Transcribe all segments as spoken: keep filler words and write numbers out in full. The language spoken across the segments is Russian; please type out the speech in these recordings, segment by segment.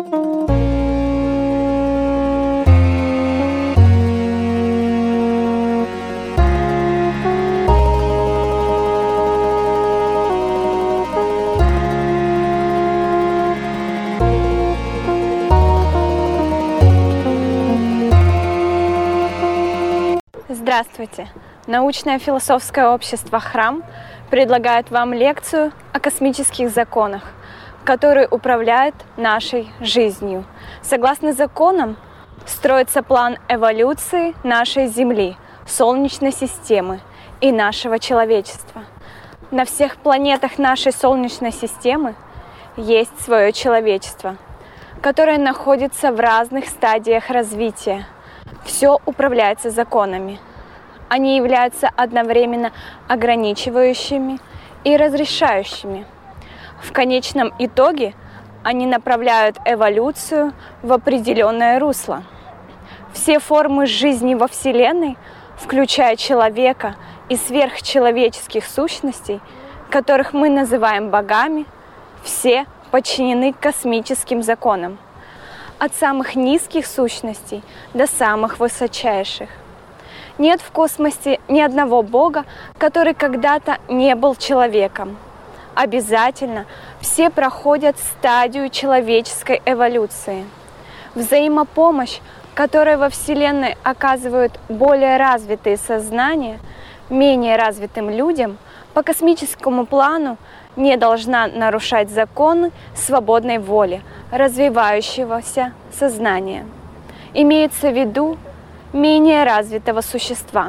Здравствуйте! Научное философское общество «Храм» предлагает вам лекцию о космических законах, которые управляют нашей жизнью. Согласно законам, строится план эволюции нашей Земли, Солнечной системы и нашего человечества. На всех планетах нашей Солнечной системы есть свое человечество, которое находится в разных стадиях развития. Все управляется законами. Они являются одновременно ограничивающими и разрешающими. В конечном итоге они направляют эволюцию в определенное русло. Все формы жизни во Вселенной, включая человека и сверхчеловеческих сущностей, которых мы называем богами, все подчинены космическим законам, от самых низких сущностей до самых высочайших. Нет в космосе ни одного бога, который когда-то не был человеком. Обязательно все проходят стадию человеческой эволюции. Взаимопомощь, которую во Вселенной оказывают более развитые сознания, менее развитым людям, по космическому плану не должна нарушать законы свободной воли, развивающегося сознания. Имеется в виду менее развитого существа.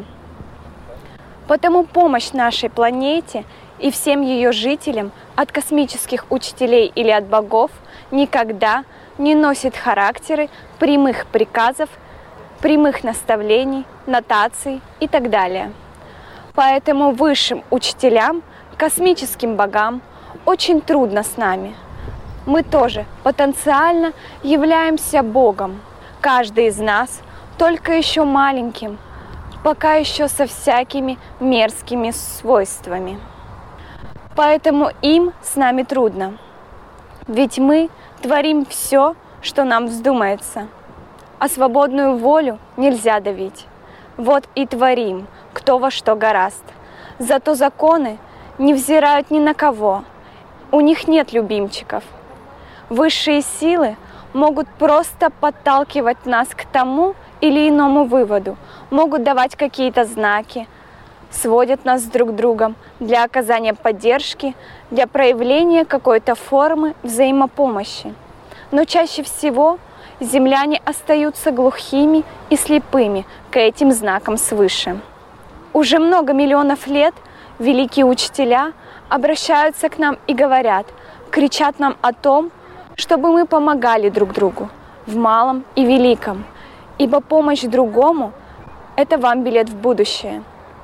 Потому помощь нашей планете и всем ее жителям от космических учителей или от богов никогда не носит характеры прямых приказов, прямых наставлений, нотаций и так далее. Поэтому высшим учителям, космическим богам очень трудно с нами. Мы тоже потенциально являемся Богом. Каждый из нас только еще маленьким, пока еще со всякими мерзкими свойствами. Поэтому им с нами трудно. Ведь мы творим все, что нам вздумается. А свободную волю нельзя давить. Вот и творим, кто во что горазд. Зато законы не взирают ни на кого. У них нет любимчиков. Высшие силы могут просто подталкивать нас к тому или иному выводу, могут давать какие-то знаки, сводят нас друг с другом для оказания поддержки, для проявления какой-то формы взаимопомощи. Но чаще всего земляне остаются глухими и слепыми к этим знакам свыше. Уже много миллионов лет великие учителя обращаются к нам и говорят, кричат нам о том, чтобы мы помогали друг другу в малом и великом, ибо помощь другому – это вам билет в будущее.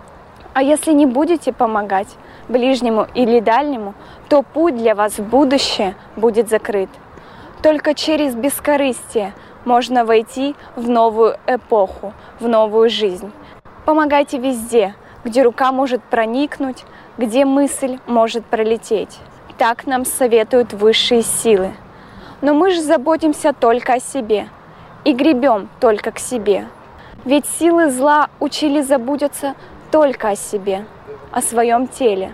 А если не будете помогать ближнему или дальнему, то путь для вас в будущее будет закрыт. Только через бескорыстие можно войти в новую эпоху, в новую жизнь. Помогайте везде, где рука может проникнуть, где мысль может пролететь. Так нам советуют высшие силы. Но мы же заботимся только о себе и гребем только к себе. Ведь силы зла учили заботиться только о себе, о своем теле.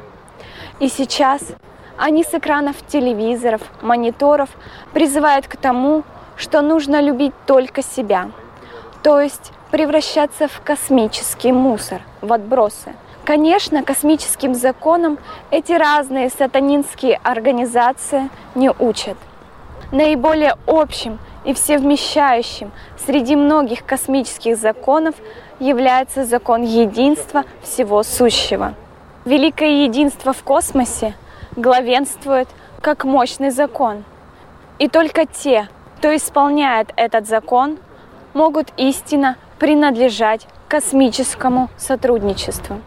И сейчас они с экранов телевизоров, мониторов призывают к тому, что нужно любить только себя, то есть превращаться в космический мусор, в отбросы. Конечно, космическим законам эти разные сатанинские организации не учат. Наиболее общим и всевмещающим среди многих космических законов является закон единства всего сущего. Великое единство в космосе главенствует как мощный закон. И только те, кто исполняет этот закон, могут истинно принадлежать космическому сотрудничеству.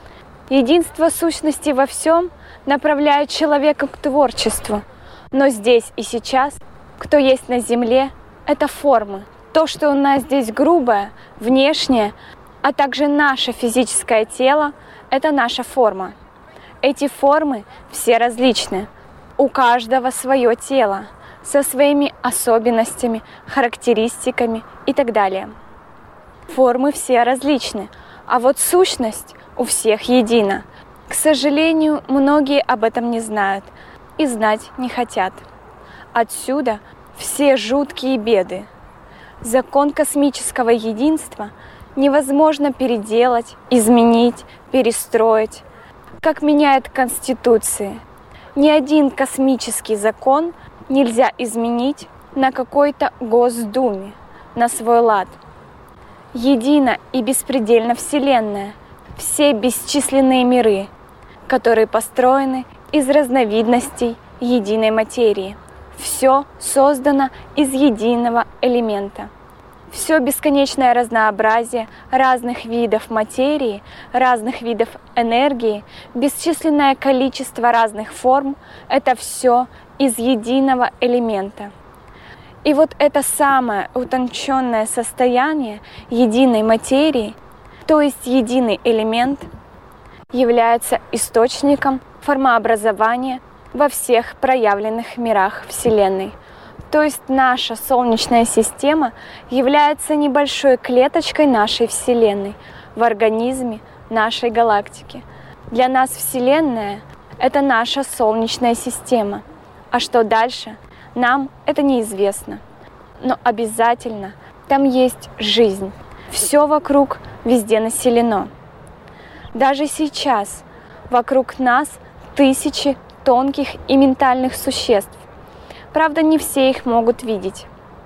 Единство сущности во всем направляет человека к творчеству. Но здесь и сейчас, кто есть на Земле, это формы. То, что у нас здесь грубое, внешнее, а также наше физическое тело, это наша форма. Эти формы все различны. У каждого свое тело, со своими особенностями, характеристиками и так далее. Формы все различны, а вот сущность у всех едина. К сожалению, многие об этом не знают и знать не хотят. Отсюда все жуткие беды. Закон космического единства невозможно переделать, изменить, перестроить, как меняет Конституции. Ни один космический закон нельзя изменить на какой-то Госдуме, на свой лад. Едина и беспредельна Вселенная, все бесчисленные миры, которые построены из разновидностей единой материи. Все создано из единого элемента. Все бесконечное разнообразие разных видов материи, разных видов энергии, бесчисленное количество разных форм – это все из единого элемента. И вот это самое утонченное состояние единой материи, то есть единый элемент, является источником формообразования во всех проявленных мирах Вселенной. То есть наша Солнечная система является небольшой клеточкой нашей Вселенной в организме нашей галактики. Для нас Вселенная — это наша Солнечная система. А что дальше, нам это неизвестно. Но обязательно там есть жизнь. Все вокруг везде населено. Даже сейчас вокруг нас тысячи тонких и ментальных существ. Правда, не все их могут видеть.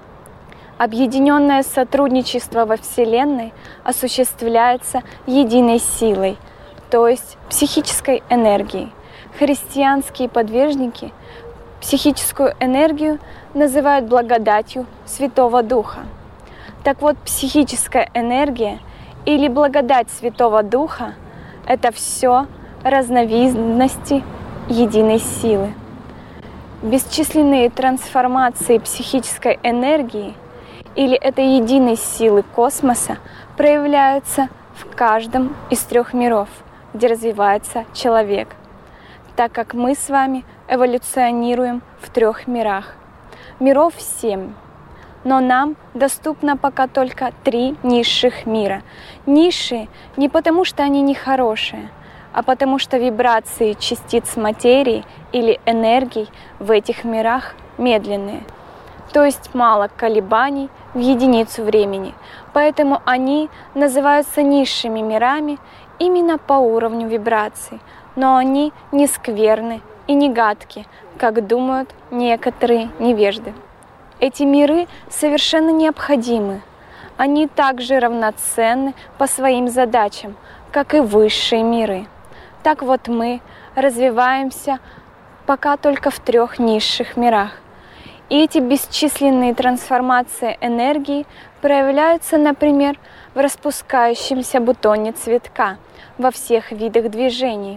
Объединенное сотрудничество во Вселенной осуществляется единой силой, то есть психической энергией. Христианские подвижники психическую энергию называют благодатью Святого Духа. Так вот, психическая энергия или благодать Святого Духа – это все разновидности единой силы. Бесчисленные трансформации психической энергии или этой единой силы космоса проявляются в каждом из трех миров, где развивается человек, так как мы с вами эволюционируем в трех мирах. Миров семь, но нам доступно пока только три низших мира. Низшие не потому, что они нехорошие, а потому что вибрации частиц материи или энергий в этих мирах медленные, то есть мало колебаний в единицу времени, поэтому они называются низшими мирами именно по уровню вибраций, но они не скверны и не гадки, как думают некоторые невежды. Эти миры совершенно необходимы, они также равноценны по своим задачам, как и высшие миры. Так вот мы развиваемся пока только в трех низших мирах. И эти бесчисленные трансформации энергии проявляются, например, в распускающемся бутоне цветка во всех видах движений.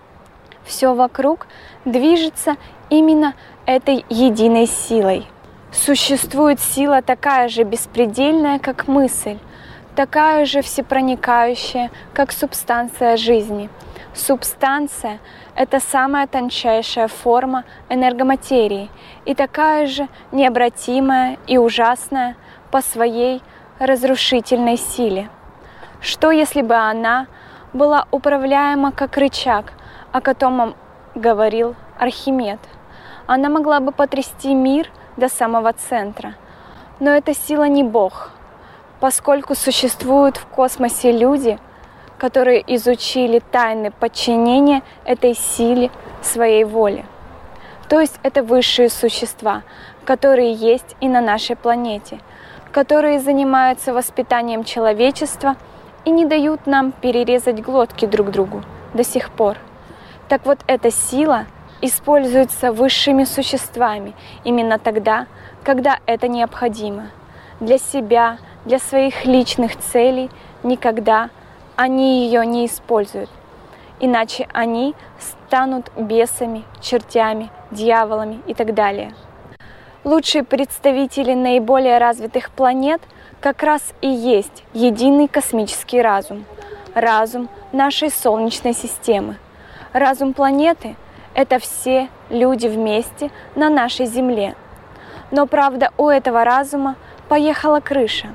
Все вокруг движется именно этой единой силой. Существует сила такая же беспредельная, как мысль, такая же всепроникающая, как субстанция жизни. Субстанция — это самая тончайшая форма энергоматерии и такая же необратимая и ужасная по своей разрушительной силе. Что если бы она была управляема как рычаг, о котором говорил Архимед? Она могла бы потрясти мир до самого центра. Но эта сила не Бог, поскольку существуют в космосе люди, которые изучили тайны подчинения этой силе своей воле. То есть это высшие существа, которые есть и на нашей планете, которые занимаются воспитанием человечества и не дают нам перерезать глотки друг другу до сих пор. Так вот, эта сила используется высшими существами именно тогда, когда это необходимо. Для себя, для своих личных целей никогда они ее не используют, иначе они станут бесами, чертями, дьяволами и так далее. Лучшие представители наиболее развитых планет как раз и есть единый космический разум, разум нашей Солнечной системы. Разум планеты — это все люди вместе на нашей Земле. Но правда, у этого разума поехала крыша.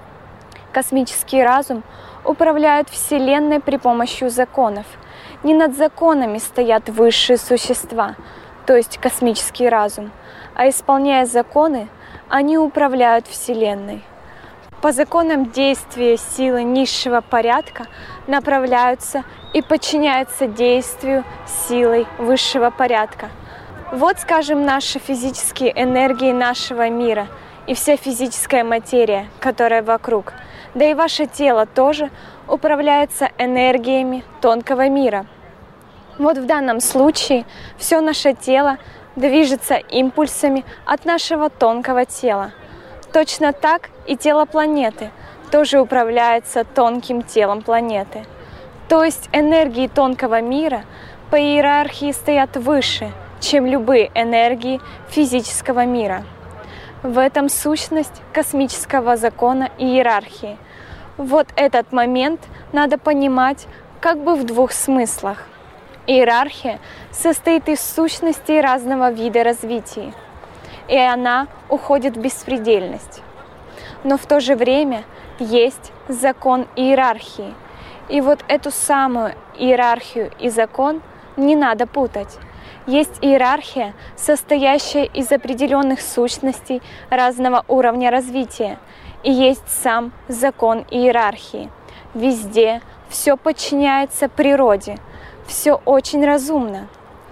Космический разум управляет Вселенной при помощи законов. Не над законами стоят высшие существа, то есть космический разум, а исполняя законы, они управляют Вселенной. По законам действия силы низшего порядка направляются и подчиняются действию силой высшего порядка. Вот, скажем, наши физические энергии нашего мира и вся физическая материя, которая вокруг, да и ваше тело тоже управляется энергиями тонкого мира. Вот в данном случае все наше тело движется импульсами от нашего тонкого тела. Точно так и тело планеты тоже управляется тонким телом планеты. То есть энергии тонкого мира по иерархии стоят выше, чем любые энергии физического мира. В этом сущность космического закона и иерархии. Вот этот момент надо понимать как бы в двух смыслах. Иерархия состоит из сущностей разного вида развития, и она уходит в беспредельность. Но в то же время есть закон иерархии, и вот эту самую иерархию и закон не надо путать. Есть иерархия, состоящая из определенных сущностей разного уровня развития, и есть сам закон иерархии. Везде все подчиняется природе, все очень разумно.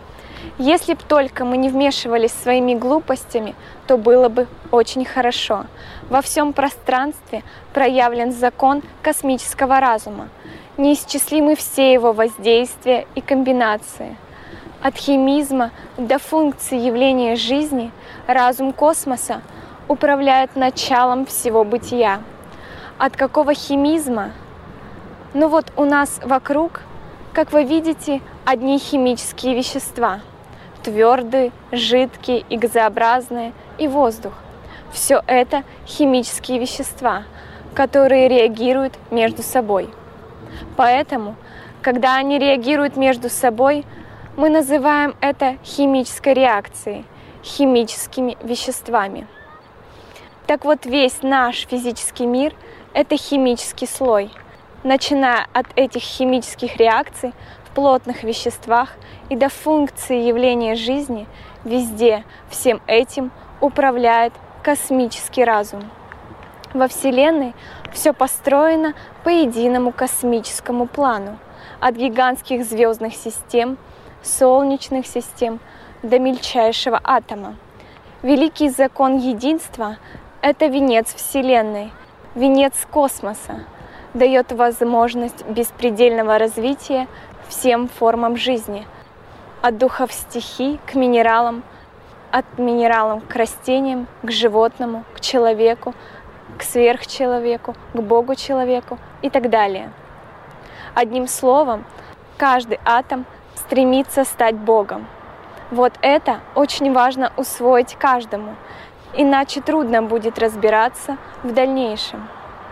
Если б только мы не вмешивались своими глупостями, то было бы очень хорошо. Во всем пространстве проявлен закон космического разума, неисчислимы все его воздействия и комбинации. От химизма до функции явления жизни разум космоса управляет началом всего бытия. От какого химизма? Ну вот у нас вокруг, как вы видите, одни химические вещества. Твердые, жидкие и газообразные, и воздух. Все это химические вещества, которые реагируют между собой. Поэтому, когда они реагируют между собой, мы называем это химической реакцией, химическими веществами. Так вот, весь наш физический мир – это химический слой. Начиная от этих химических реакций в плотных веществах и до функции явления жизни, везде всем этим управляет космический разум. Во Вселенной все построено по единому космическому плану, от гигантских звездных систем, солнечных систем до мельчайшего атома. Великий закон единства – это венец Вселенной, венец космоса, дает возможность беспредельного развития всем формам жизни, от духов стихий к минералам, от минералов к растениям, к животному, к человеку, к сверхчеловеку, к Богу-человеку и так далее. Одним словом, каждый атом стремится стать Богом. Вот это очень важно усвоить каждому, иначе трудно будет разбираться в дальнейшем.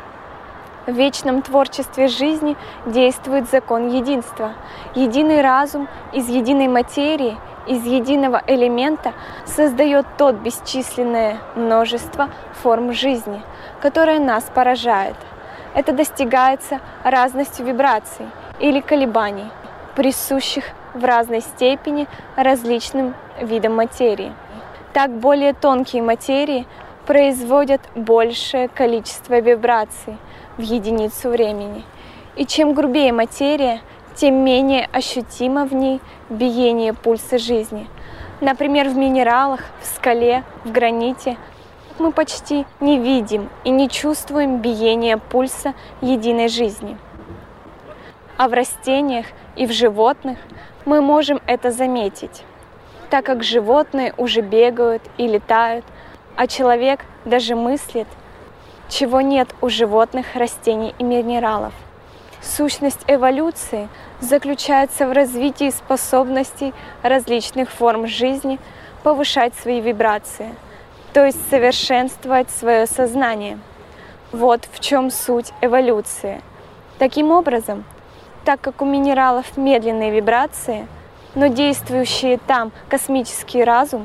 В вечном творчестве жизни действует закон единства. Единый разум из единой материи, из единого элемента создает тот бесчисленное множество форм жизни, которое нас поражает. Это достигается разностью вибраций или колебаний, присущих в разной степени различным видам материи. Так более тонкие материи производят большее количество вибраций в единицу времени. И чем грубее материя, тем менее ощутимо в ней биение пульса жизни. Например, в минералах, в скале, в граните мы почти не видим и не чувствуем биение пульса единой жизни. А в растениях и в животных мы можем это заметить, так как животные уже бегают и летают, а человек даже мыслит, чего нет у животных, растений и минералов. Сущность эволюции заключается в развитии способностей различных форм жизни повышать свои вибрации, то есть совершенствовать свое сознание. Вот в чем суть эволюции. Таким образом, так как у минералов медленные вибрации, но действующий там космический разум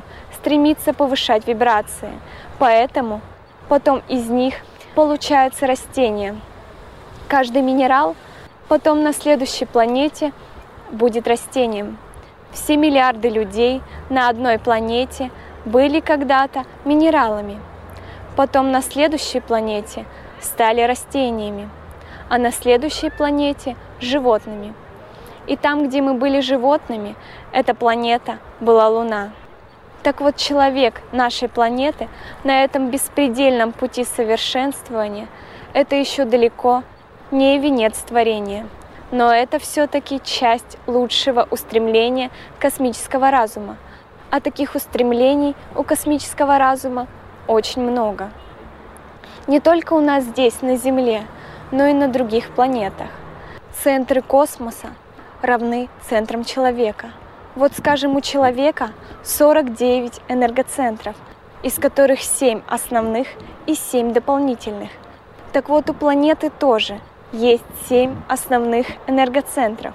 стремится повышать вибрации, поэтому потом из них получаются растения. Каждый минерал потом на следующей планете будет растением. Все миллиарды людей на одной планете были когда-то минералами, потом на следующей планете стали растениями, а на следующей планете – животными. И там, где мы были животными, эта планета была Луна. Так вот, человек нашей планеты на этом беспредельном пути совершенствования – это еще далеко не венец творения, но это все-таки часть лучшего устремления космического разума. А таких устремлений у космического разума очень много. Не только у нас здесь, на Земле, но и на других планетах. Центры космоса равны центрам человека. Вот, скажем, у человека сорок девять энергоцентров, из которых семь основных и семь дополнительных. Так вот, у планеты тоже есть семь основных энергоцентров.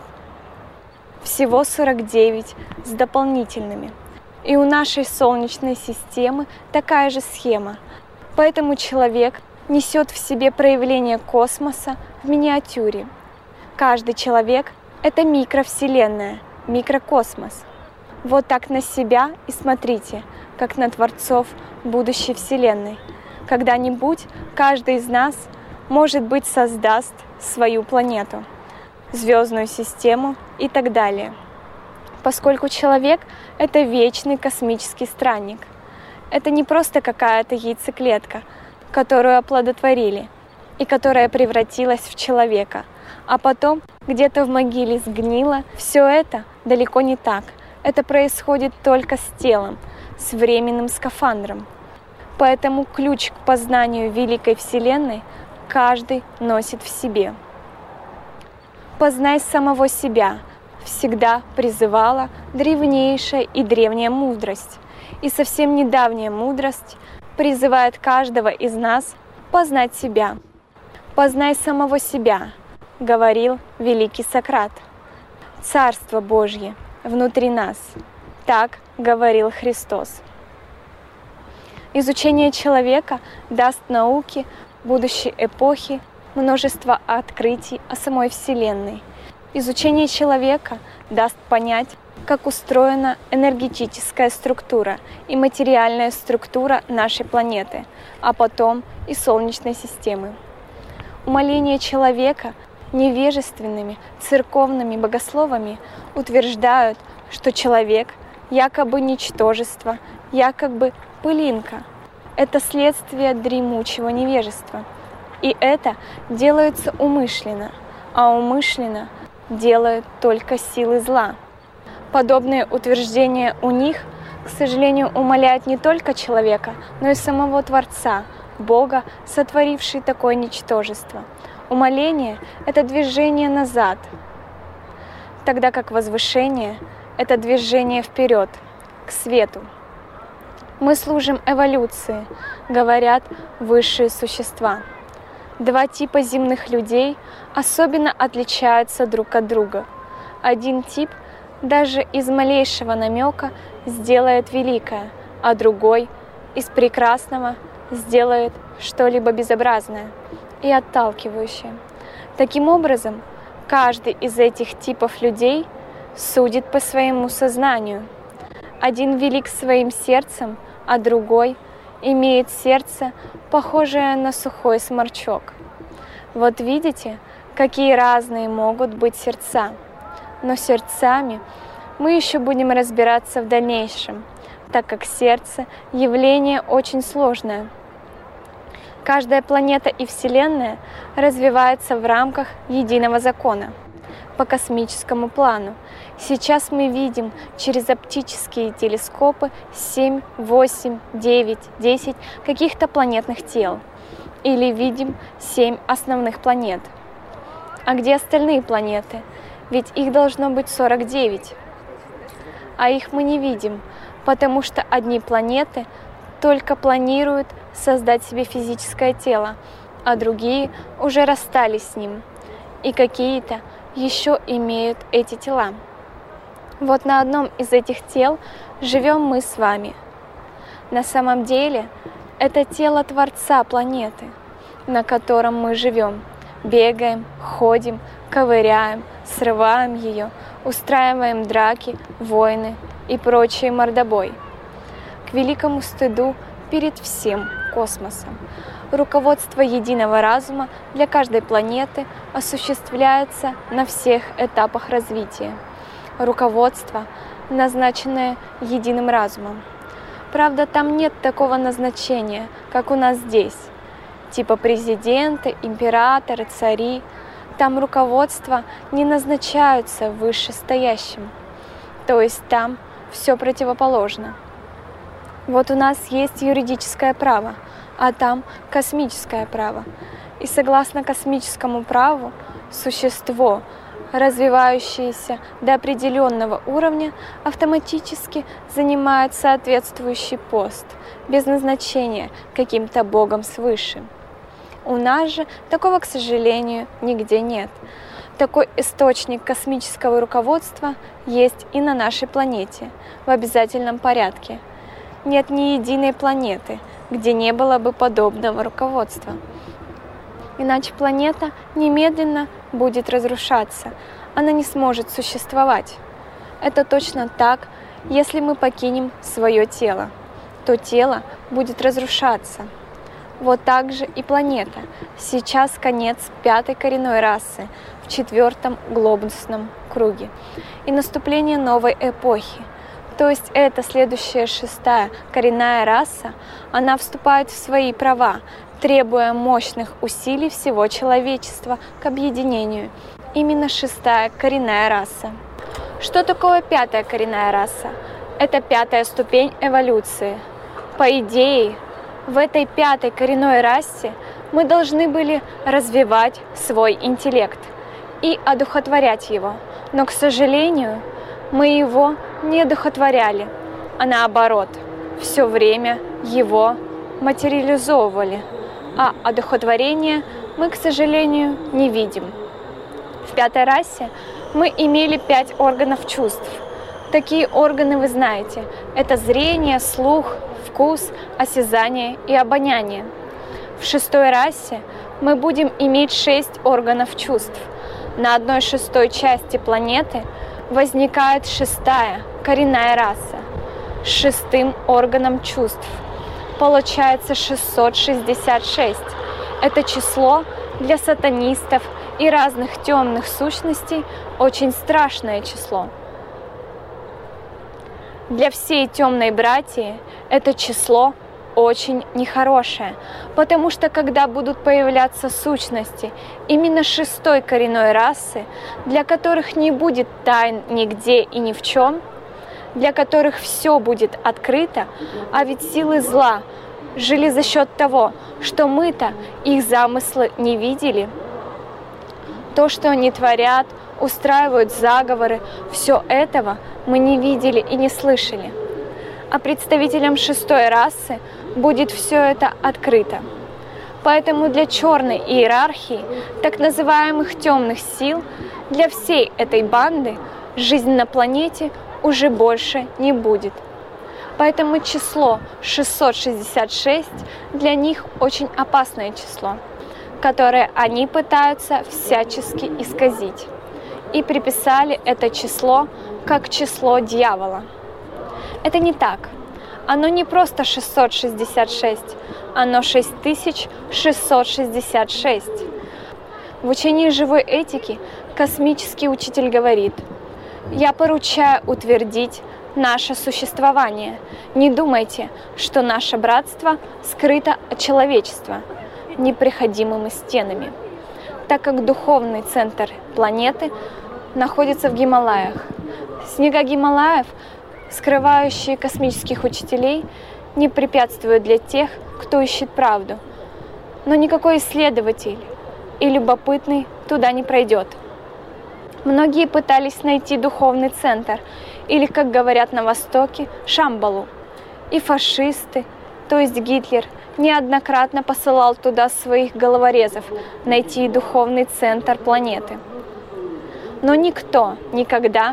Всего сорок девять с дополнительными. И у нашей Солнечной системы такая же схема. Поэтому человек несет в себе проявление космоса в миниатюре. Каждый человек – это микровселенная, микрокосмос. Вот так на себя и смотрите, как на творцов будущей Вселенной. Когда-нибудь каждый из нас, может быть, создаст свою планету, звездную систему и так далее. Поскольку человек – это вечный космический странник. Это не просто какая-то яйцеклетка, которую оплодотворили и которая превратилась в человека, а потом где-то в могиле сгнила. Все это далеко не так. Это происходит только с телом, с временным скафандром. Поэтому ключ к познанию великой Вселенной каждый носит в себе. «Познай самого себя» всегда призывала древнейшая и древняя мудрость. И совсем недавняя мудрость призывает каждого из нас познать себя. «Познай самого себя», — говорил великий Сократ. «Царство Божье внутри нас», — так говорил Христос. Изучение человека даст науке будущей эпохи множество открытий о самой Вселенной. Изучение человека даст понять, как устроена энергетическая структура и материальная структура нашей планеты, а потом и Солнечной системы. Умаление человека невежественными церковными богословами утверждают, что человек якобы ничтожество, якобы пылинка. Это следствие дремучего невежества. И это делается умышленно, а умышленно делают только силы зла. Подобные утверждения у них, к сожалению, умаляют не только человека, но и самого Творца, Бога, сотворивший такое ничтожество. Умаление – это движение назад, тогда как возвышение – это движение вперед, к свету. Мы служим эволюции, говорят высшие существа. Два типа земных людей особенно отличаются друг от друга. Один тип даже из малейшего намека сделает великое, а другой из прекрасного сделает что-либо безобразное и отталкивающее. Таким образом, каждый из этих типов людей судит по своему сознанию. Один велик своим сердцем, а другой имеет сердце, похожее на сухой сморчок. Вот видите, какие разные могут быть сердца. Но сердцами мы еще будем разбираться в дальнейшем, так как сердце – явление очень сложное. Каждая планета и Вселенная развивается в рамках единого закона по космическому плану. Сейчас мы видим через оптические телескопы семь, восемь, девять, десять каких-то планетных тел. Или видим семь основных планет. А где остальные планеты? Ведь их должно быть сорок девять. А их мы не видим, потому что одни планеты только планируют создать себе физическое тело, а другие уже расстались с ним. И какие-то еще имеют эти тела. Вот на одном из этих тел живем мы с вами. На самом деле это тело Творца планеты, на котором мы живем, бегаем, ходим, ковыряем, срываем ее, устраиваем драки, войны и прочий мордобой. К великому стыду перед всем космосом. Руководство единого разума для каждой планеты осуществляется на всех этапах развития. Руководство, назначенное единым разумом. Правда, там нет такого назначения, как у нас здесь. Типа президенты, императоры, цари. Там руководство не назначаются вышестоящим. То есть там все противоположно. Вот у нас есть юридическое право, а там космическое право. И согласно космическому праву, существо, развивающееся до определенного уровня, автоматически занимает соответствующий пост, без назначения каким-то богом свыше. У нас же такого, к сожалению, нигде нет. Такой источник космического руководства есть и на нашей планете в обязательном порядке. Нет ни единой планеты, где не было бы подобного руководства. Иначе планета немедленно будет разрушаться, она не сможет существовать. Это точно так, если мы покинем свое тело, то тело будет разрушаться. Вот так же и планета. Сейчас конец пятой коренной расы в четвертом глобусном круге и наступление новой эпохи. То есть эта следующая шестая коренная раса, она вступает в свои права, требуя мощных усилий всего человечества к объединению. Именно шестая коренная раса. Что такое пятая коренная раса? Это пятая ступень эволюции. По идее, в этой пятой коренной расе мы должны были развивать свой интеллект и одухотворять его. Но, к сожалению, мы его не одухотворяли, а наоборот, все время его материализовывали, а одухотворение мы, к сожалению, не видим. В пятой расе мы имели пять органов чувств. Такие органы вы знаете. Это зрение, слух, вкус, осязание и обоняние. В шестой расе мы будем иметь шесть органов чувств. На одной шестой части планеты возникает шестая коренная раса с шестым органом чувств. Получается шестьсот шестьдесят шесть. Это число для сатанистов и разных темных сущностей очень страшное число. Для всей темной братьи это число очень нехорошее, потому что когда будут появляться сущности именно шестой коренной расы, для которых не будет тайн нигде и ни в чем, для которых все будет открыто, а ведь силы зла жили за счет того, что мы-то их замыслы не видели, то, что они творят, устраивают заговоры, все этого мы не видели и не слышали. А представителям шестой расы будет все это открыто. Поэтому для черной иерархии, так называемых темных сил, для всей этой банды жизнь на планете уже больше не будет. Поэтому число шестьсот шестьдесят шесть для них очень опасное число, которое они пытаются всячески исказить. И приписали это число как число дьявола. Это не так. Оно не просто шестьсот шестьдесят шесть, оно шесть тысяч шестьсот шестьдесят шесть. В учении живой этики космический учитель говорит: «Я поручаю утвердить наше существование. Не думайте, что наше братство скрыто от человечества непреходимыми стенами», так как духовный центр планеты находится в Гималаях. Снега Гималаев, скрывающие космических учителей, не препятствуют для тех, кто ищет правду. Но никакой исследователь и любопытный туда не пройдет. Многие пытались найти духовный центр, или, как говорят на Востоке, Шамбалу. И фашисты, то есть Гитлер, неоднократно посылал туда своих головорезов найти духовный центр планеты. Но никто никогда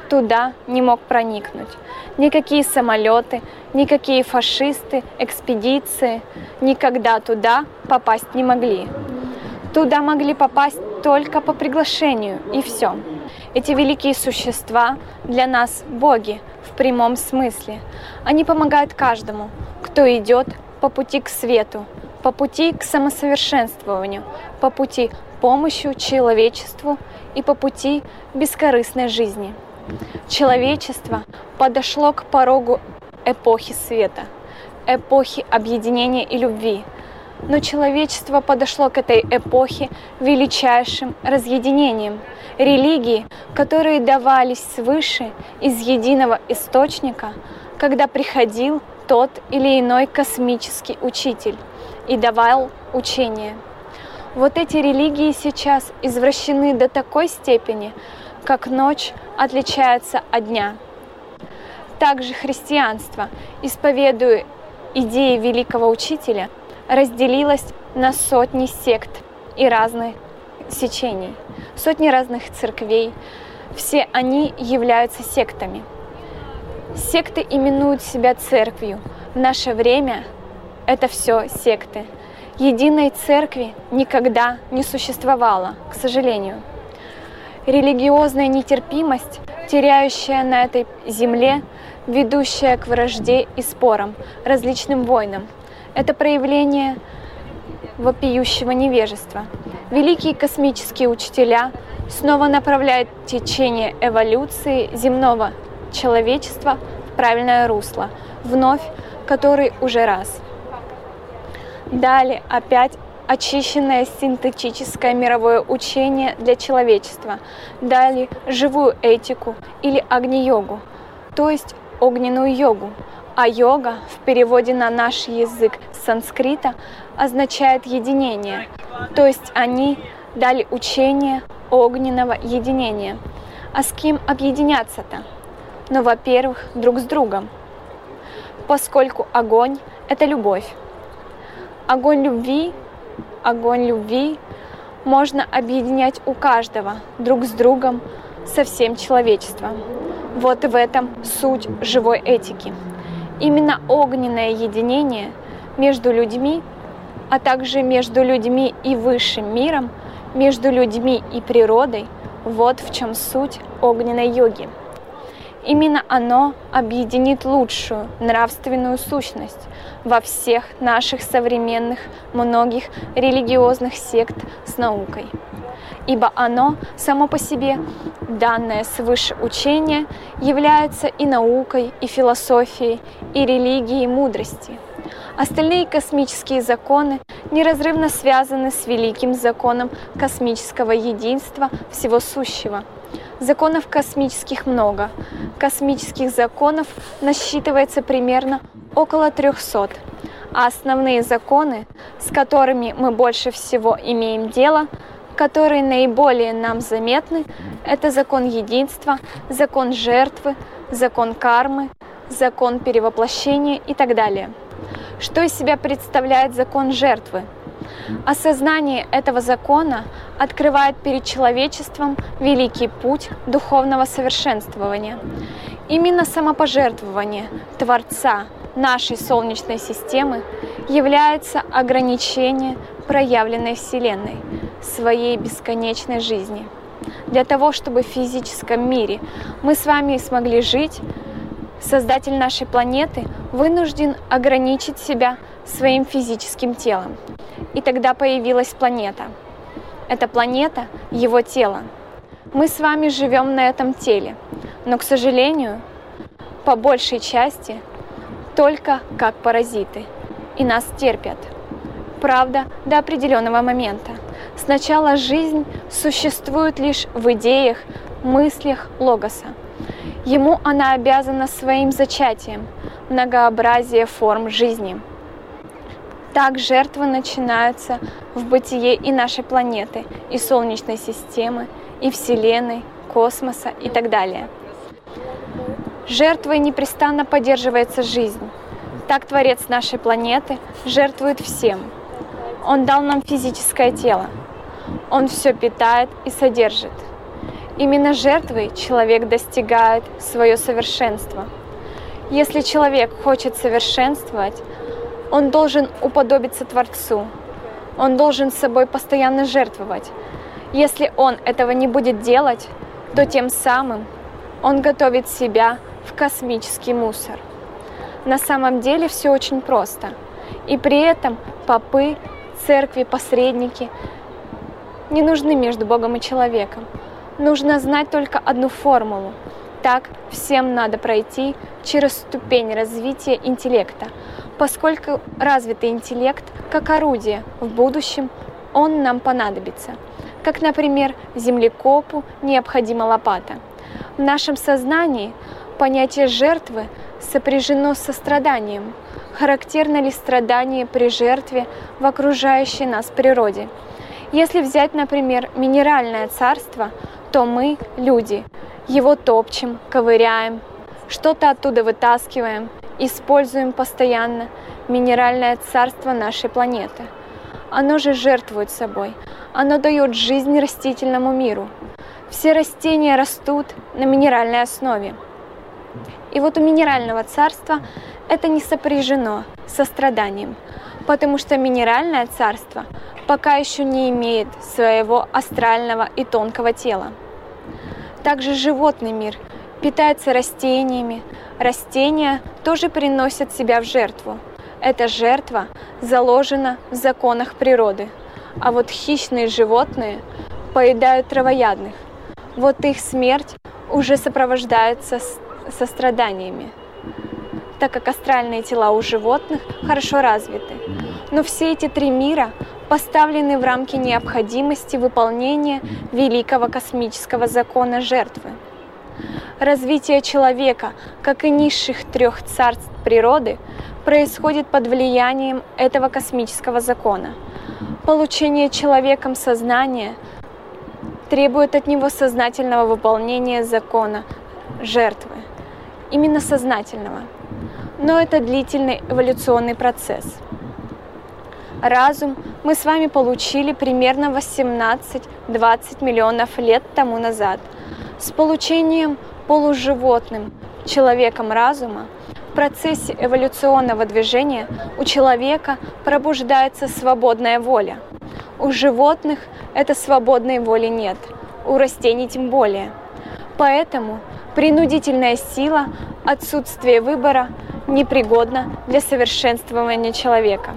туда не мог проникнуть. Никакие самолеты, никакие фашисты, экспедиции никогда туда попасть не могли. Туда могли попасть только по приглашению, и все. Эти великие существа для нас боги в прямом смысле. Они помогают каждому, кто идет по пути к свету, по пути к самосовершенствованию, по пути помощи человечеству и по пути бескорыстной жизни. Человечество подошло к порогу эпохи света, эпохи объединения и любви. Но человечество подошло к этой эпохе величайшим разъединением. Религии, которые давались свыше из единого источника, когда приходил тот или иной космический учитель и давал учение. Вот эти религии сейчас извращены до такой степени, как ночь отличается от дня. Также христианство, исповедуя идеи великого учителя, разделилось на сотни сект и разных сечений, сотни разных церквей. Все они являются сектами. Секты именуют себя церковью. В наше время это все секты. Единой церкви никогда не существовало, к сожалению. Религиозная нетерпимость, теряющая на этой земле, ведущая к вражде и спорам, различным войнам, это проявление вопиющего невежества. Великие космические учителя снова направляют течение эволюции земного человечества в правильное русло, вновь, который уже раз. Далее опять очищенное синтетическое мировое учение для человечества, далее живую этику или агни-йогу, то есть огненную йогу. А йога в переводе на наш язык санскрита означает единение, то есть они дали учение огненного единения. А с кем объединяться-то? Ну, во-первых, друг с другом, поскольку огонь – это любовь. Огонь любви, огонь любви можно объединять у каждого, друг с другом, со всем человечеством. Вот в этом суть живой этики. Именно огненное единение между людьми, а также между людьми и высшим миром, между людьми и природой, вот в чем суть огненной йоги. Именно оно объединит лучшую нравственную сущность во всех наших современных многих религиозных сект с наукой. Ибо оно само по себе, данное свыше учение, является и наукой, и философией, и религией мудрости. Остальные космические законы неразрывно связаны с великим законом космического единства всего сущего. Законов космических много. Космических законов насчитывается примерно около трехсот. А основные законы, с которыми мы больше всего имеем дело, которые наиболее нам заметны, это закон единства, закон жертвы, закон кармы, закон перевоплощения и так далее. Что из себя представляет закон жертвы? Осознание этого закона открывает перед человечеством великий путь духовного совершенствования. Именно самопожертвование Творца нашей Солнечной системы является ограничением проявленной Вселенной, своей бесконечной жизни. Для того, чтобы в физическом мире мы с вами смогли жить, Создатель нашей планеты вынужден ограничить себя своим физическим телом. И тогда появилась планета. Эта планета – его тело. Мы с вами живем на этом теле, но, к сожалению, по большей части только как паразиты, и нас терпят. Правда, до определенного момента. Сначала жизнь существует лишь в идеях, мыслях логоса. Ему она обязана своим зачатием, многообразие форм жизни. Так жертвы начинаются в бытие и нашей планеты, и Солнечной системы, и Вселенной, космоса и так далее. Жертвой непрестанно поддерживается жизнь. Так Творец нашей планеты жертвует всем. Он дал нам физическое тело. Он все питает и содержит. Именно жертвой человек достигает свое совершенство. Если человек хочет совершенствовать, он должен уподобиться Творцу. Он должен собой постоянно жертвовать. Если он этого не будет делать, то тем самым он готовит себя в космический мусор. На самом деле все очень просто. И при этом попы, церкви, посредники не нужны между Богом и человеком. Нужно знать только одну формулу. Так всем надо пройти через ступень развития интеллекта, поскольку развитый интеллект, как орудие, в будущем он нам понадобится. Как, например, землекопу необходима лопата. В нашем сознании понятие жертвы сопряжено со страданием. Характерно ли страдание при жертве в окружающей нас природе? Если взять, например, минеральное царство, то мы, люди, его топчем, ковыряем, что-то оттуда вытаскиваем, используем постоянно минеральное царство нашей планеты. Оно же жертвует собой, оно дает жизнь растительному миру. Все растения растут на минеральной основе. И вот у минерального царства это не сопряжено со страданием, потому что минеральное царство пока еще не имеет своего астрального и тонкого тела. Также животный мир питается растениями. Растения тоже приносят себя в жертву. Эта жертва заложена в законах природы. А вот хищные животные поедают травоядных. Вот их смерть уже сопровождается состраданиями, так как астральные тела у животных хорошо развиты. Но все эти три мира поставлены в рамки необходимости выполнения великого космического закона жертвы. Развитие человека, как и низших трех царств природы, происходит под влиянием этого космического закона. Получение человеком сознания требует от него сознательного выполнения закона жертвы, именно сознательного. Но это длительный эволюционный процесс. Разум мы с вами получили примерно восемнадцать-двадцать миллионов лет тому назад. С получением полуживотным человеком разума в процессе эволюционного движения у человека пробуждается свободная воля. У животных этой свободной воли нет, у растений тем более. Поэтому принудительная сила, отсутствие выбора непригодна для совершенствования человека.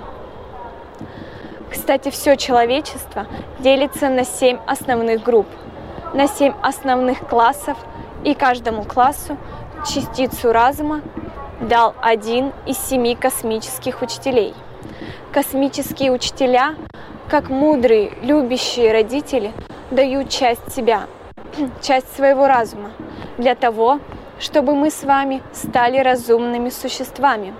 Кстати, все человечество делится на семь основных групп, на семь основных классов, и каждому классу частицу разума дал один из семи космических учителей. Космические учителя, как мудрые, любящие родители, дают часть себя, часть своего разума, для того, чтобы мы с вами стали разумными существами.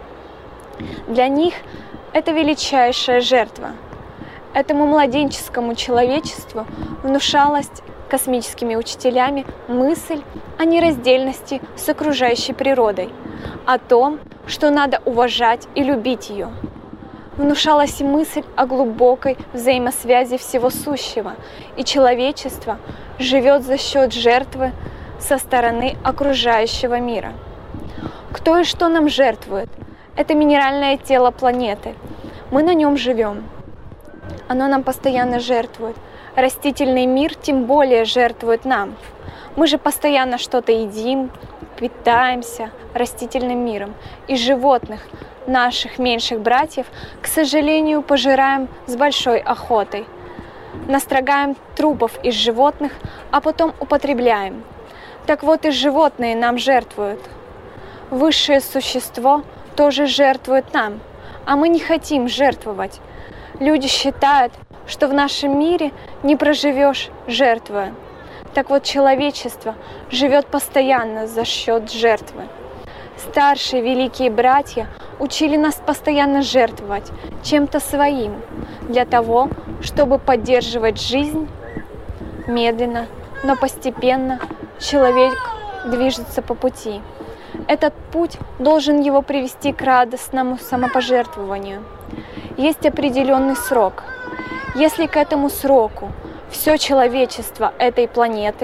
Для них это величайшая жертва. Этому младенческому человечеству внушалась космическими учителями мысль о нераздельности с окружающей природой, о том, что надо уважать и любить ее. Внушалась мысль о глубокой взаимосвязи всего сущего, и человечество живет за счет жертвы со стороны окружающего мира. Кто и что нам жертвует? Это минеральное тело планеты. Мы на нем живем. Оно нам постоянно жертвует. Растительный мир тем более жертвует нам. Мы же постоянно что-то едим, питаемся растительным миром. И животных, наших меньших братьев, к сожалению, пожираем с большой охотой. Настрогаем трупов из животных, а потом употребляем. Так вот и животные нам жертвуют. Высшее существо тоже жертвует нам, а мы не хотим жертвовать. Люди считают, что в нашем мире не проживешь, жертвуя. Так вот, человечество живет постоянно за счет жертвы. Старшие великие братья учили нас постоянно жертвовать чем-то своим, для того, чтобы поддерживать жизнь. Медленно, но постепенно человек движется по пути. Этот путь должен его привести к радостному самопожертвованию. Есть определенный срок. Если к этому сроку все человечество этой планеты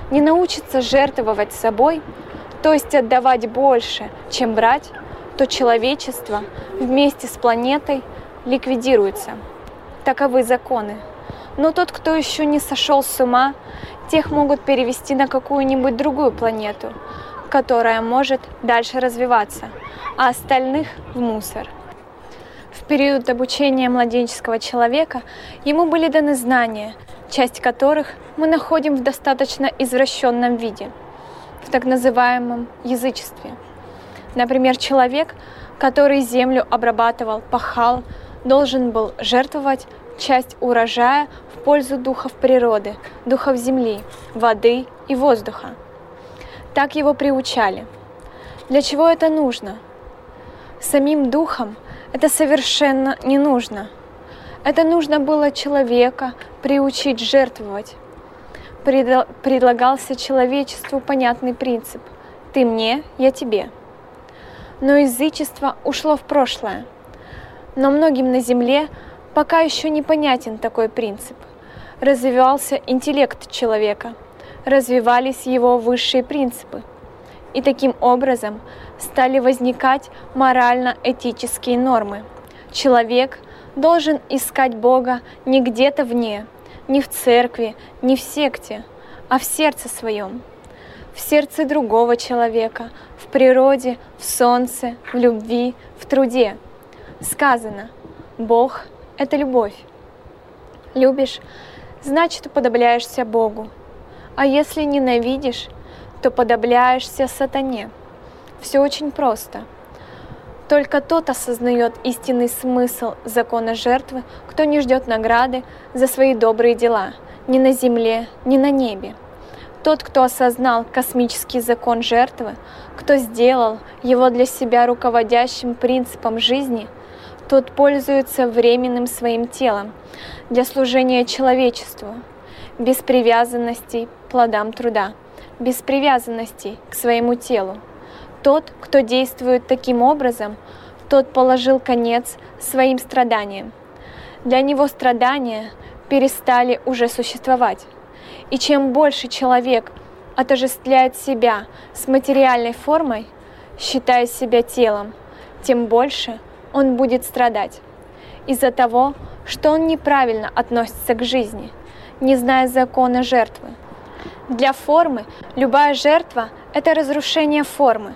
не научится жертвовать собой, то есть отдавать больше, чем брать, то человечество вместе с планетой ликвидируется. Таковы законы. Но тот, кто еще не сошел с ума, тех могут перевести на какую-нибудь другую планету, которая может дальше развиваться, а остальных в мусор. В период обучения младенческого человека ему были даны знания, часть которых мы находим в достаточно извращенном виде, в так называемом язычестве. Например, человек, который землю обрабатывал, пахал, должен был жертвовать часть урожая в пользу духов природы, духов земли, воды и воздуха. Так его приучали. Для чего это нужно? Самим духам это совершенно не нужно. Это нужно было человека приучить жертвовать. Предлагался человечеству понятный принцип «ты мне, я тебе». Но язычество ушло в прошлое. Но многим на земле пока еще непонятен такой принцип. Развивался интеллект человека, развивались его высшие принципы. И таким образом стали возникать морально-этические нормы. Человек должен искать Бога не где-то вне, не в церкви, не в секте, а в сердце своем, в сердце другого человека, в природе, в солнце, в любви, в труде. Сказано: Бог — это любовь. Любишь, значит, уподобляешься Богу. А если ненавидишь, то подобляешься сатане. Все очень просто. Только тот осознает истинный смысл закона жертвы, кто не ждет награды за свои добрые дела ни на земле, ни на небе. Тот, кто осознал космический закон жертвы, кто сделал его для себя руководящим принципом жизни, тот пользуется временным своим телом для служения человечеству, без привязанностей к плодам труда, без привязанностей к своему телу. Тот, кто действует таким образом, тот положил конец своим страданиям. Для него страдания перестали уже существовать. И чем больше человек отождествляет себя с материальной формой, считая себя телом, тем больше он будет страдать из-за того, что он неправильно относится к жизни, не зная закона жертвы. Для формы любая жертва — это разрушение формы,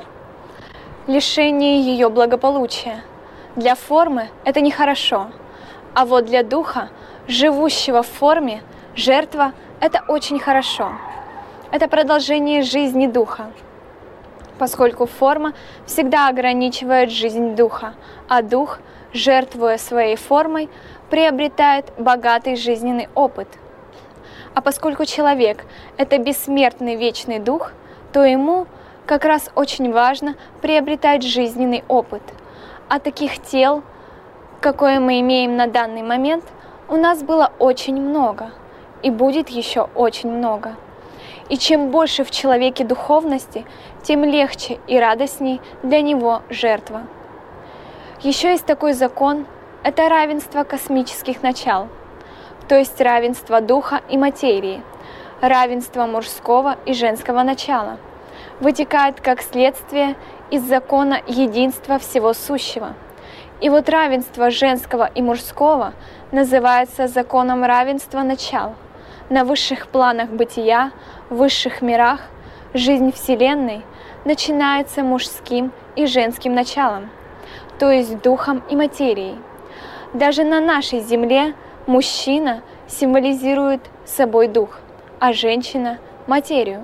лишение ее благополучия. Для формы это нехорошо, а вот для духа, живущего в форме, жертва — это очень хорошо. Это продолжение жизни духа, поскольку форма всегда ограничивает жизнь духа, а дух, жертвуя своей формой, приобретает богатый жизненный опыт. А поскольку человек — это бессмертный вечный дух, то ему как раз очень важно приобретать жизненный опыт. А таких тел, какое мы имеем на данный момент, у нас было очень много, и будет еще очень много. И чем больше в человеке духовности, тем легче и радостней для него жертва. Еще есть такой закон — это равенство космических начал, то есть равенство духа и материи, равенство мужского и женского начала, вытекает как следствие из закона единства всего сущего. И вот равенство женского и мужского называется законом равенства начал. На высших планах бытия, в высших мирах, жизнь Вселенной начинается мужским и женским началом, то есть духом и материей. Даже на нашей Земле мужчина символизирует собой дух, а женщина — материю.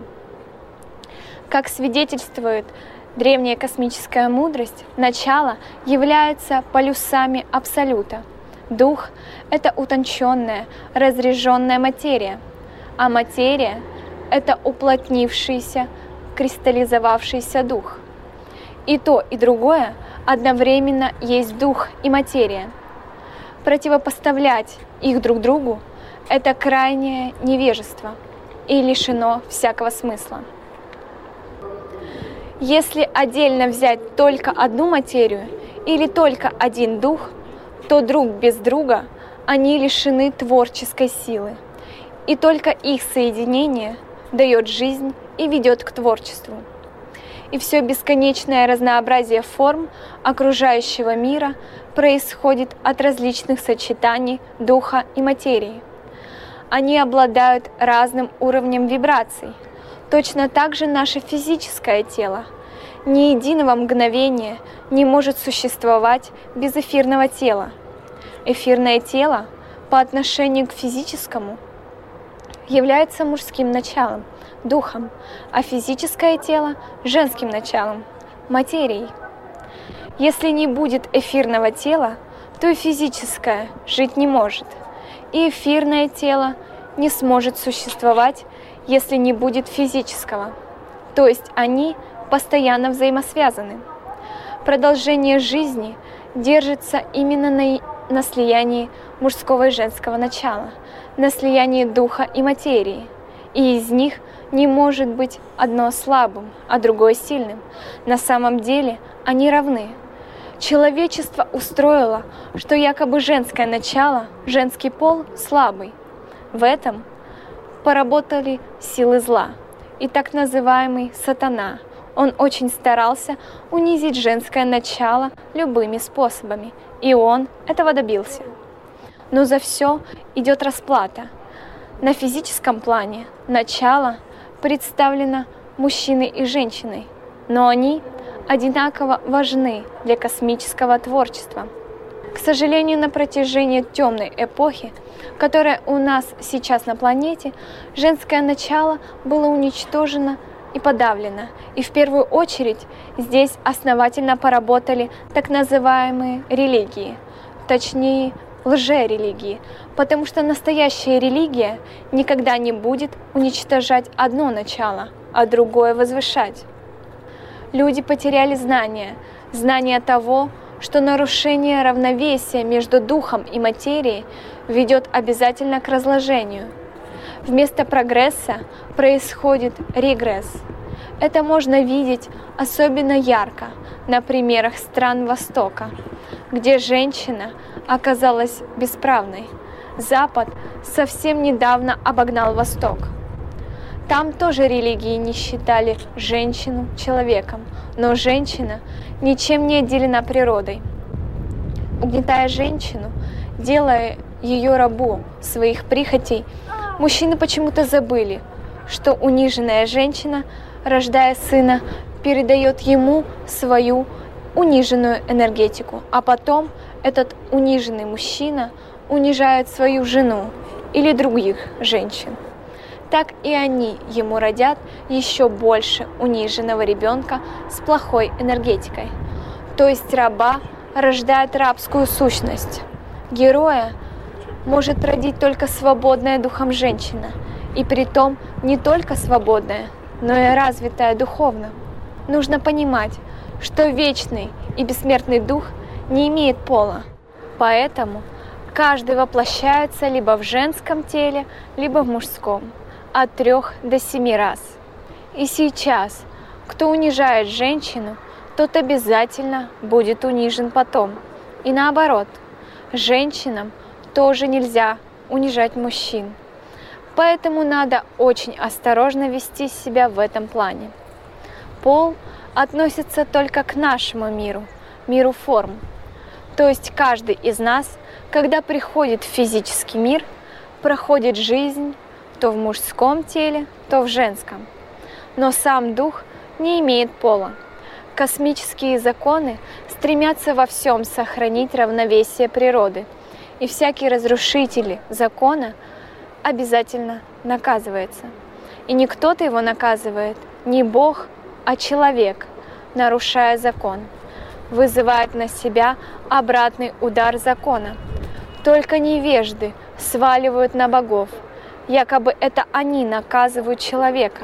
Как свидетельствует древняя космическая мудрость, начало является полюсами Абсолюта. Дух — это утонченная, разряженная материя, а материя — это уплотнившийся, кристаллизовавшийся дух. И то, и другое одновременно есть дух и материя. Противопоставлять их друг другу — это крайнее невежество и лишено всякого смысла. Если отдельно взять только одну материю или только один дух, то друг без друга они лишены творческой силы, и только их соединение дает жизнь и ведет к творчеству. И все бесконечное разнообразие форм окружающего мира происходит от различных сочетаний духа и материи. Они обладают разным уровнем вибраций. Точно так же наше физическое тело ни единого мгновения не может существовать без эфирного тела. Эфирное тело по отношению к физическому является мужским началом, духом, а физическое тело – женским началом, материей. Если не будет эфирного тела, то и физическое жить не может, и эфирное тело не сможет существовать, если не будет физического, то есть они постоянно взаимосвязаны. Продолжение жизни держится именно на, на слиянии мужского и женского начала, на слиянии духа и материи, и из них не может быть одно слабым, а другое сильным. На самом деле они равны. Человечество устроило, что якобы женское начало, женский пол слабый. В этом поработали силы зла и так называемый сатана. Он очень старался унизить женское начало любыми способами, и он этого добился. Но за все идет расплата. На физическом плане начало представлено мужчиной и женщиной, но они одинаково важны для космического творчества. К сожалению, на протяжении темной эпохи, которая у нас сейчас на планете, женское начало было уничтожено и подавлено. И в первую очередь здесь основательно поработали так называемые религии, точнее лжерелигии, потому что настоящая религия никогда не будет уничтожать одно начало, а другое возвышать. Люди потеряли знания, знание того, что нарушение равновесия между духом и материей ведет обязательно к разложению. Вместо прогресса происходит регресс. Это можно видеть особенно ярко на примерах стран Востока, где женщина оказалась бесправной. Запад совсем недавно обогнал Восток. Там тоже религии не считали женщину человеком, но женщина ничем не отделена природой. Угнетая женщину, делая ее рабу своих прихотей, мужчины почему-то забыли, что униженная женщина, рождая сына, передает ему свою униженную энергетику, а потом этот униженный мужчина унижает свою жену или других женщин. Так и они ему родят еще больше униженного ребенка с плохой энергетикой. То есть раба рождает рабскую сущность. Героя может родить только свободная духом женщина, и притом не только свободная, но и развитая духовно. Нужно понимать, что вечный и бессмертный дух не имеет пола, поэтому каждый воплощается либо в женском теле, либо в мужском, от трех до семи раз. И сейчас, кто унижает женщину, тот обязательно будет унижен потом. И наоборот, женщинам тоже нельзя унижать мужчин. Поэтому надо очень осторожно вести себя в этом плане. Пол относится только к нашему миру, миру форм. То есть каждый из нас, когда приходит в физический мир, проходит жизнь то в мужском теле, то в женском. Но сам дух не имеет пола. Космические законы стремятся во всем сохранить равновесие природы, и всякий разрушитель закона обязательно наказывается. И не кто-то его наказывает, не Бог, а человек, нарушая закон, вызывает на себя обратный удар закона. Только невежды сваливают на богов, якобы это они наказывают человека.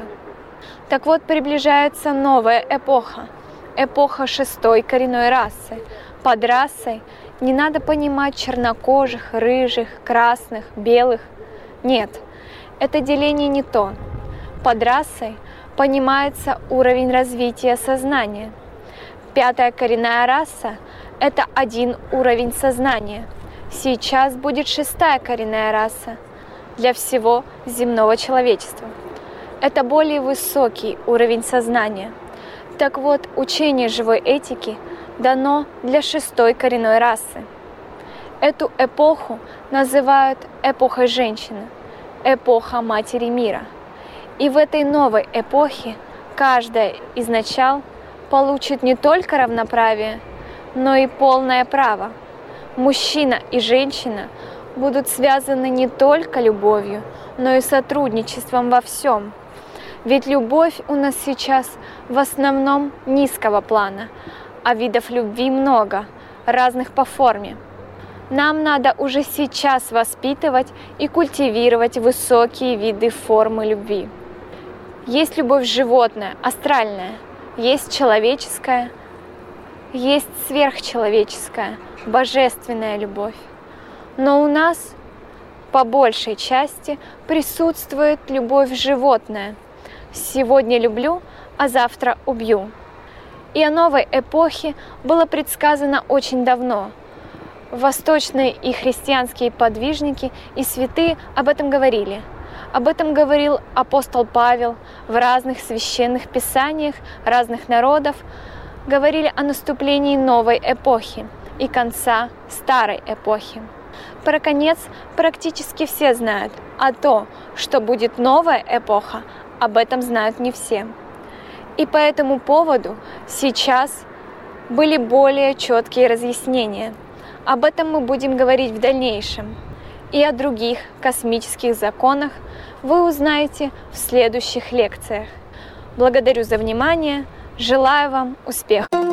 Так вот, приближается новая эпоха, эпоха шестой коренной расы. Под расой не надо понимать чернокожих, рыжих, красных, белых. Нет, это деление не то. Под расой понимается уровень развития сознания. Пятая коренная раса – это один уровень сознания. Сейчас будет шестая коренная раса для всего земного человечества. Это более высокий уровень сознания. Так вот, учение живой этики дано для шестой коренной расы. Эту эпоху называют эпохой женщины, эпоха Матери Мира. И в этой новой эпохе каждая из начал получит не только равноправие, но и полное право. Мужчина и женщина будут связаны не только любовью, но и сотрудничеством во всем. Ведь любовь у нас сейчас в основном низкого плана, а видов любви много, разных по форме. Нам надо уже сейчас воспитывать и культивировать высокие виды формы любви. Есть любовь животная, астральная, есть человеческая, есть сверхчеловеческая, божественная любовь. Но у нас по большей части присутствует любовь животная. Сегодня люблю, а завтра убью. И о новой эпохе было предсказано очень давно. Восточные и христианские подвижники и святые об этом говорили. Об этом говорил апостол Павел в разных священных писаниях разных народов. Говорили о наступлении новой эпохи и конца старой эпохи. Про конец практически все знают, а то, что будет новая эпоха, об этом знают не все. И по этому поводу сейчас были более четкие разъяснения. Об этом мы будем говорить в дальнейшем. И о других космических законах вы узнаете в следующих лекциях. Благодарю за внимание, желаю вам успехов!